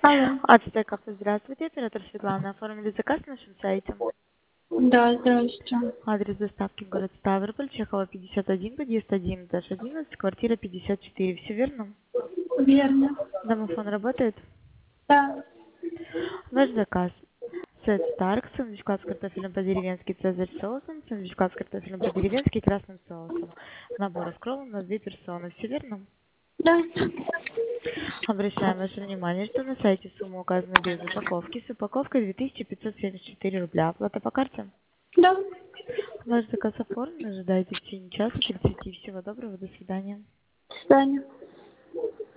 Алло. Ацтекавто, здравствуйте, оператор Светлана. Оформили заказ на нашем сайте. Да, здравствуйте. Адрес доставки город Ставрополь, Чехова 51, подъезд 1, этаж 11, квартира 54. Все верно? Верно. Домофон работает? Да. Ваш заказ. Сет Старк, сэндвичка с картофелем по-деревенски, цезарь с соусом, сэндвичка с картофелем по-деревенски и красным соусом. Набор раскролан на 2 персоны. Все верно? Да. Обращаем ваше внимание, что на сайте сумма указана без упаковки. С упаковкой 2574 рубля. Оплата по карте. Да. Ваш заказ оформлен. Ожидайте в течение часа 30. Всего доброго. До свидания. До свидания.